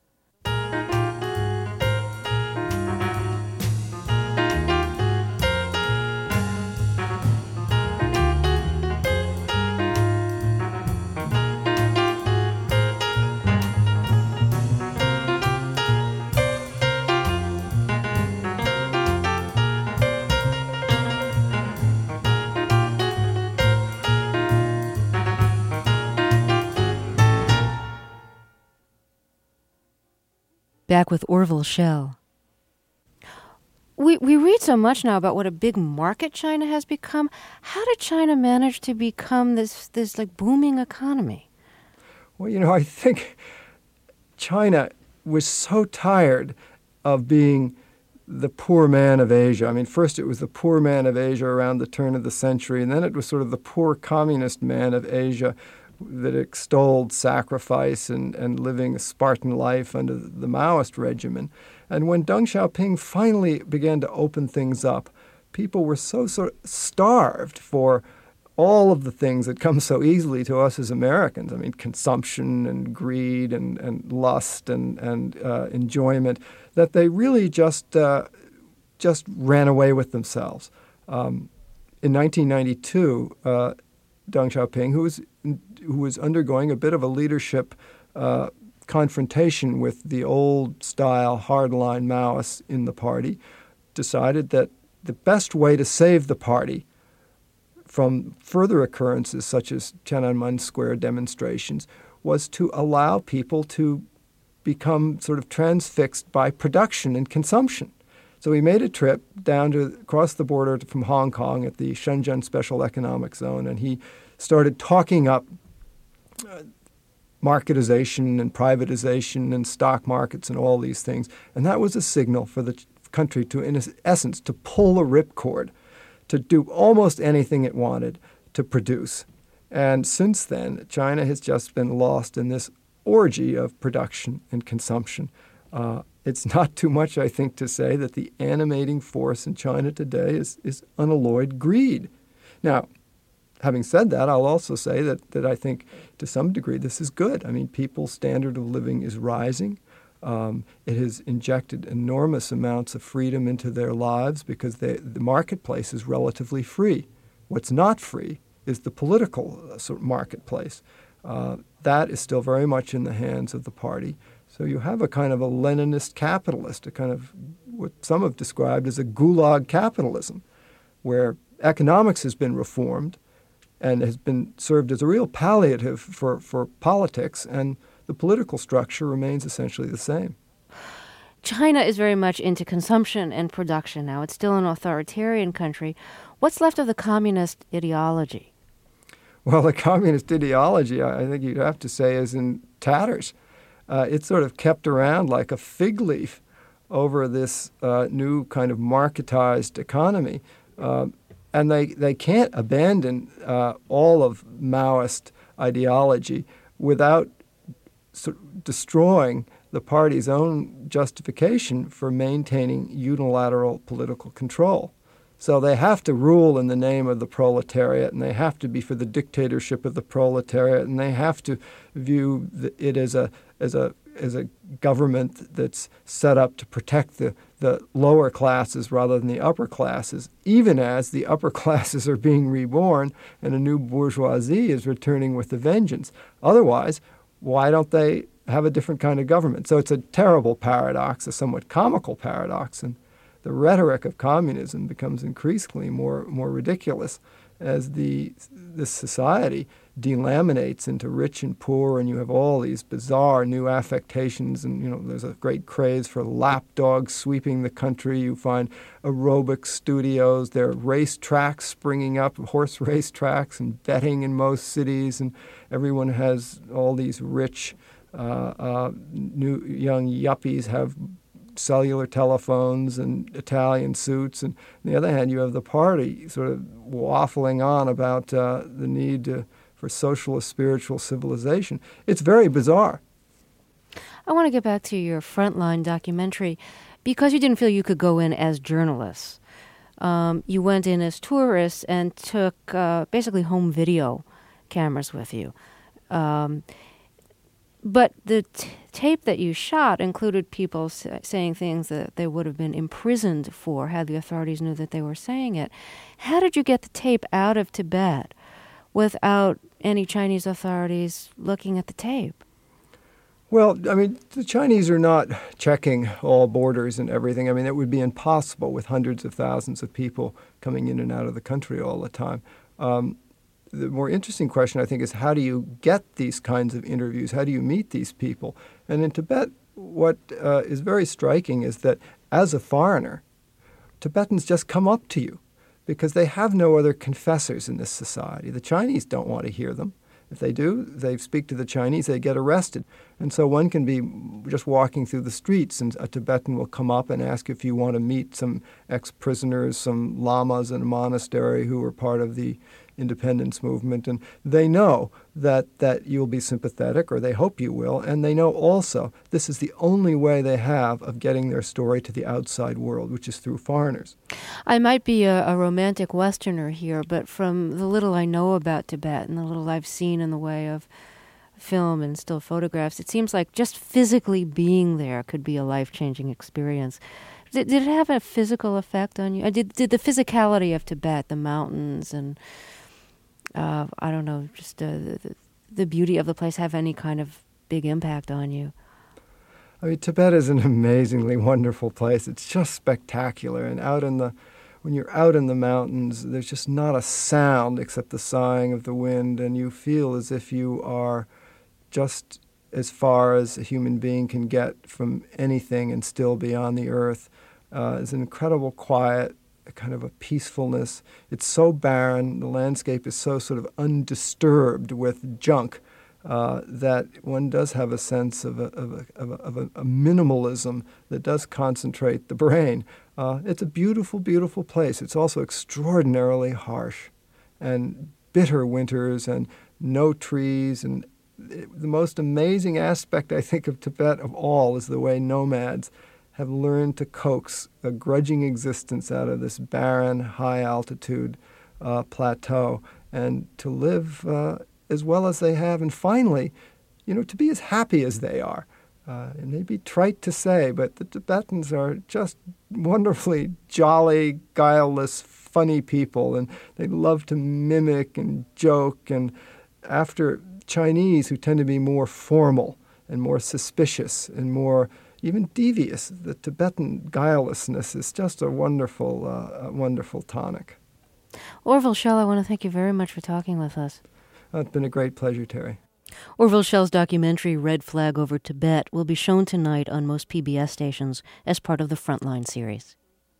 Back with Orville Schell. We we read so much now about what a big market China has become. How did China manage to become this this like booming economy? Well, you know, I think China was so tired of being the poor man of Asia. I mean, first it was the poor man of Asia around the turn of the century, and then it was sort of the poor communist man of Asia that extolled sacrifice and, and living a Spartan life under the Maoist regimen. And when Deng Xiaoping finally began to open things up, people were so sort of starved for all of the things that come so easily to us as Americans. I mean, consumption and greed and, and lust and, and uh, enjoyment, that they really just uh, just ran away with themselves. Um, in nineteen ninety-two, uh, Deng Xiaoping, who was who was undergoing a bit of a leadership uh, confrontation with the old-style hardline Maoists in the party, decided that the best way to save the party from further occurrences such as Tiananmen Square demonstrations was to allow people to become sort of transfixed by production and consumption. So he made a trip down to across the border from Hong Kong at the Shenzhen Special Economic Zone, and he started talking up uh, marketization and privatization and stock markets and all these things. And that was a signal for the country to, in essence, to pull the ripcord, to do almost anything it wanted to produce. And since then, China has just been lost in this orgy of production and consumption. Uh, it's not too much, I think, to say that the animating force in China today is, is unalloyed greed. Now, having said that, I'll also say that, that I think to some degree this is good. I mean, people's standard of living is rising. Um, it has injected enormous amounts of freedom into their lives because they, the marketplace is relatively free. What's not free is the political uh, sort of marketplace. Uh, that is still very much in the hands of the party. So you have a kind of a Leninist capitalist, a kind of what some have described as a gulag capitalism, where economics has been reformed and has been served as a real palliative for, for politics, and the political structure remains essentially the same. China is very much into consumption and production now. It's still an authoritarian country. What's left of the communist ideology? Well, the communist ideology, I think you'd have to say, is in tatters. Uh, it's sort of kept around like a fig leaf over this uh, new kind of marketized economy. Uh, and they, they can't abandon uh, all of Maoist ideology without sort of destroying the party's own justification for maintaining unilateral political control. So they have to rule in the name of the proletariat, and they have to be for the dictatorship of the proletariat, and they have to view the, it as a as a as a government that's set up to protect the, the lower classes rather than the upper classes, even as the upper classes are being reborn and a new bourgeoisie is returning with a vengeance. Otherwise, why don't they have a different kind of government? So it's a terrible paradox, a somewhat comical paradox, and the rhetoric of communism becomes increasingly more more ridiculous as the this society delaminates into rich and poor, and you have all these bizarre new affectations, and you know there's a great craze for lapdogs sweeping the country. You find aerobic studios, there are race tracks springing up, horse race tracks, and betting in most cities, and everyone has all these rich uh, uh, new young yuppies have cellular telephones and Italian suits, and on the other hand, you have the party sort of waffling on about uh, the need to, for socialist spiritual civilization. It's very bizarre. I want to get back to your Frontline documentary. Because you didn't feel you could go in as journalists, um, you went in as tourists and took uh, basically home video cameras with you. Um, But the t- tape that you shot included people sa- saying things that they would have been imprisoned for had the authorities knew that they were saying it. How did you get the tape out of Tibet without any Chinese authorities looking at the tape? Well, I mean, the Chinese are not checking all borders and everything. I mean, it would be impossible with hundreds of thousands of people coming in and out of the country all the time. Um, The more interesting question, I think, is how do you get these kinds of interviews? How do you meet these people? And in Tibet, what uh, is very striking is that as a foreigner, Tibetans just come up to you because they have no other confessors in this society. The Chinese don't want to hear them. If they do, they speak to the Chinese, they get arrested. And so one can be just walking through the streets and a Tibetan will come up and ask if you want to meet some ex-prisoners, some lamas in a monastery who were part of the independence movement. And they know that, that you'll be sympathetic, or they hope you will. And they know also this is the only way they have of getting their story to the outside world, which is through foreigners. I might be a, a romantic Westerner here, but from the little I know about Tibet and the little I've seen in the way of film and still photographs, it seems like just physically being there could be a life-changing experience. Did, did it have a physical effect on you? Did, did the physicality of Tibet, the mountains and, uh, I don't know, just uh, the, the beauty of the place have any kind of big impact on you? I mean, Tibet is an amazingly wonderful place. It's just spectacular. And out in the, when you're out in the mountains, there's just not a sound except the sighing of the wind, and you feel as if you are just as far as a human being can get from anything and still be on the earth. Uh, it's an incredible quiet, a kind of a peacefulness. It's so barren, the landscape is so sort of undisturbed with junk, uh, that one does have a sense of a, of a, of a, of a, a minimalism that does concentrate the brain. Uh, it's a beautiful, beautiful place. It's also extraordinarily harsh, and bitter winters and no trees. And the most amazing aspect, I think, of Tibet of all is the way nomads have learned to coax a grudging existence out of this barren, high-altitude uh, plateau and to live uh, as well as they have. And finally, you know, to be as happy as they are. Uh, it may be trite to say, but the Tibetans are just wonderfully jolly, guileless, funny people, and they love to mimic and joke. And after Chinese, who tend to be more formal and more suspicious and more even devious, the Tibetan guilelessness is just a wonderful, uh, a wonderful tonic. Orville Schell, I want to thank you very much for talking with us. Uh, it's been a great pleasure, Terry. Orville Schell's documentary, Red Flag Over Tibet, will be shown tonight on most P B S stations as part of the Frontline series.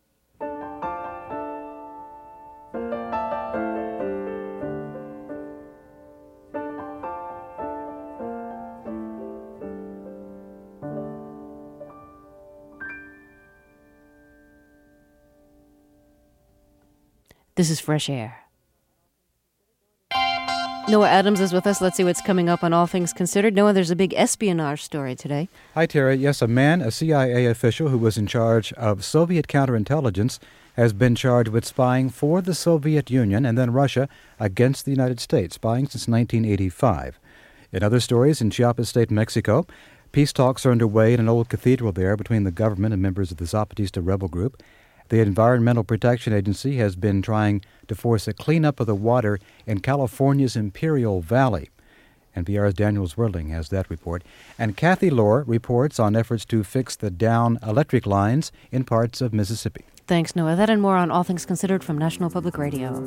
This is Fresh Air. Noah Adams is with us. Let's see what's coming up on All Things Considered. Noah, there's a big espionage story today. Hi, Terry. Yes, a man, a C I A official who was in charge of Soviet counterintelligence, has been charged with spying for the Soviet Union and then Russia against the United States, spying since nineteen eighty-five. In other stories, in Chiapas State, Mexico, peace talks are underway in an old cathedral there between the government and members of the Zapatista rebel group. The Environmental Protection Agency has been trying to force a cleanup of the water in California's Imperial Valley. N P R's Daniel Zwirling has that report. And Kathy Lohr reports on efforts to fix the down electric lines in parts of Mississippi. Thanks, Noah. That and more on All Things Considered from National Public Radio.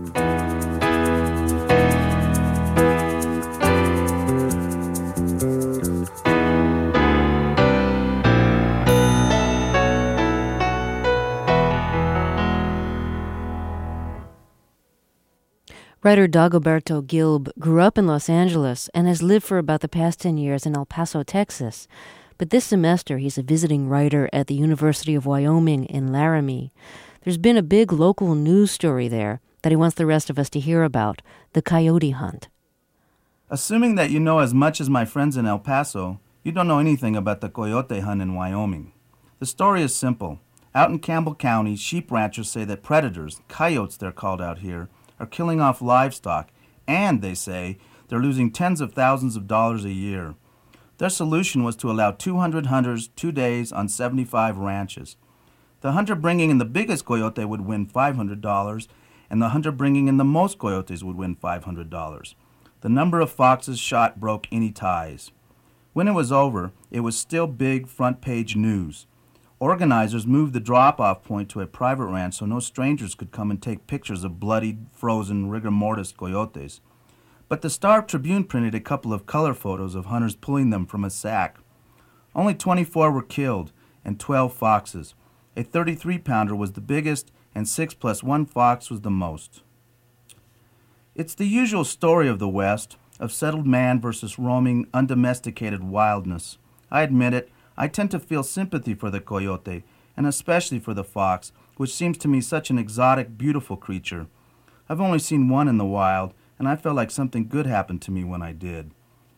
Writer Dagoberto Gilb grew up in Los Angeles and has lived for about the past ten years in El Paso, Texas. But this semester, he's a visiting writer at the University of Wyoming in Laramie. There's been a big local news story there that he wants the rest of us to hear about, the coyote hunt. Assuming that you know as much as my friends in El Paso, you don't know anything about the coyote hunt in Wyoming. The story is simple. Out in Campbell County, sheep ranchers say that predators, coyotes they're called out here, are killing off livestock, and they say they're losing tens of thousands of dollars a year. Their solution was to allow two hundred hunters two days on seventy-five ranches. The hunter bringing in the biggest coyote would win five hundred dollars, and the hunter bringing in the most coyotes would win five hundred dollars. The number of foxes shot broke any ties. When it was over, it was still big front-page news. Organizers moved the drop-off point to a private ranch so no strangers could come and take pictures of bloodied, frozen, rigor mortis coyotes. But the Star Tribune printed a couple of color photos of hunters pulling them from a sack. Only twenty-four were killed, and twelve foxes. A thirty-three pounder was the biggest, and six plus one fox was the most. It's the usual story of the West. of settled man versus roaming, undomesticated wildness. I admit it, I tend to feel sympathy for the coyote, and especially for the fox, which seems to me such an exotic, beautiful creature. I've only seen one in the wild, and I felt like something good happened to me when I did.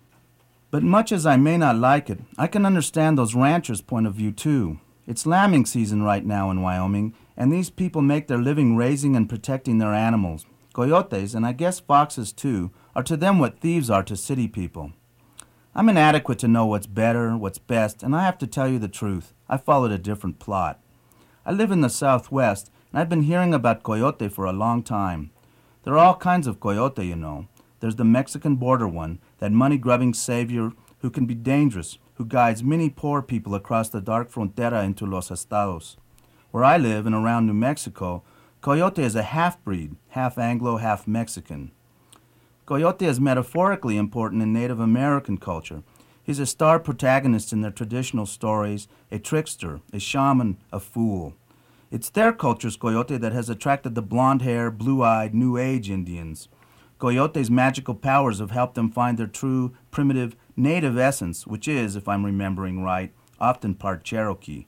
But much as I may not like it, I can understand those ranchers' point of view too. It's lambing season right now in Wyoming, and these people make their living raising and protecting their animals. Coyotes, and I guess foxes too, are to them what thieves are to city people. I'm inadequate to know what's better, what's best, and I have to tell you the truth. I followed a different plot. I live in the Southwest, and I've been hearing about coyote for a long time. There are all kinds of coyote, you know. There's the Mexican border one, that money-grubbing savior who can be dangerous, who guides many poor people across the dark frontera into Los Estados. Where I live, and around New Mexico, coyote is a half-breed, half Anglo, half Mexican. Coyote is metaphorically important in Native American culture. He's a star protagonist in their traditional stories, a trickster, a shaman, a fool. It's their culture's coyote that has attracted the blonde-haired, blue-eyed, New Age Indians. Coyote's magical powers have helped them find their true, primitive, native essence, which is, if I'm remembering right, often part Cherokee.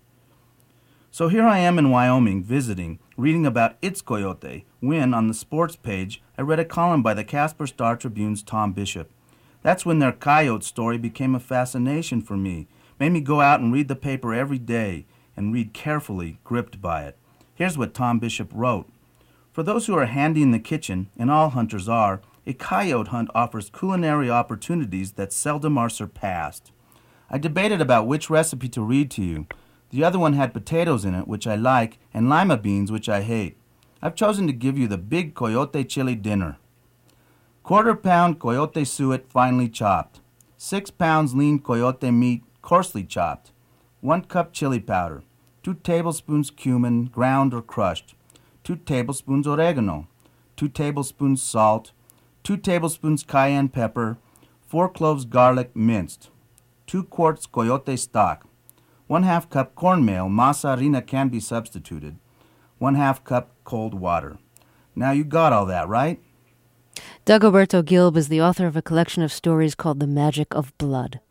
So here I am in Wyoming, visiting, reading about its coyote, when, on the sports page, I read a column by the Casper Star Tribune's Tom Bishop. That's when their coyote story became a fascination for me, made me go out and read the paper every day, and read carefully, gripped by it. Here's what Tom Bishop wrote. For those who are handy in the kitchen, and all hunters are, a coyote hunt offers culinary opportunities that seldom are surpassed. I debated about which recipe to read to you. The other one had potatoes in it, which I like, and lima beans, which I hate. I've chosen to give you the big coyote chili dinner. Quarter pound coyote suet finely chopped. Six pounds lean coyote meat coarsely chopped. One cup chili powder. Two tablespoons cumin, ground or crushed. Two tablespoons oregano. Two tablespoons salt. Two tablespoons cayenne pepper. Four cloves garlic minced. Two quarts coyote stock. One half cup cornmeal, masa harina can be substituted. One half cup cold water. Now you got all that, right? Dagoberto Gilb is the author of a collection of stories called The Magic of Blood.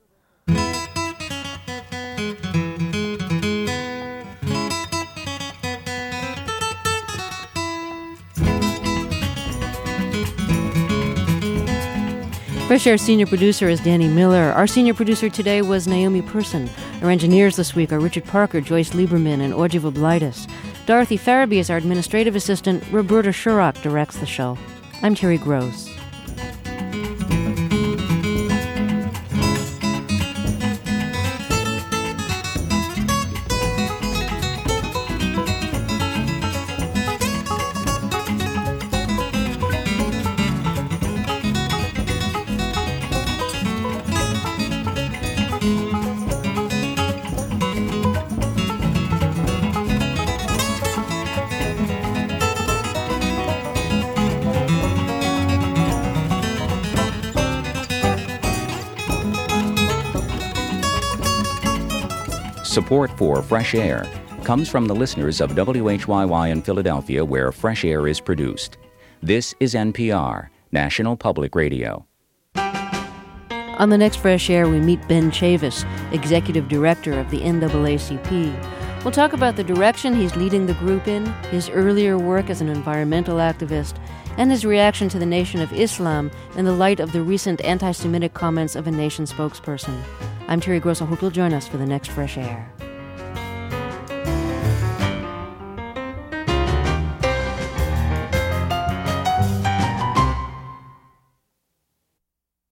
Fresh Air senior producer is Danny Miller. Our senior producer today was Naomi Person. Our engineers this week are Richard Parker, Joyce Lieberman, and Orgy Voblaitis. Dorothy Farabee is our administrative assistant. Roberta Shurock directs the show. I'm Terry Gross. Support for Fresh Air comes from the listeners of W H Y Y in Philadelphia, where Fresh Air is produced. This is N P R, National Public Radio. On the next Fresh Air, we meet Ben Chavis, Executive Director of the N double A C P. We'll talk about the direction he's leading the group in, his earlier work as an environmental activist, and his reaction to the Nation of Islam in the light of the recent anti-Semitic comments of a nation spokesperson. I'm Terry Gross. I hope you'll join us for the next Fresh Air.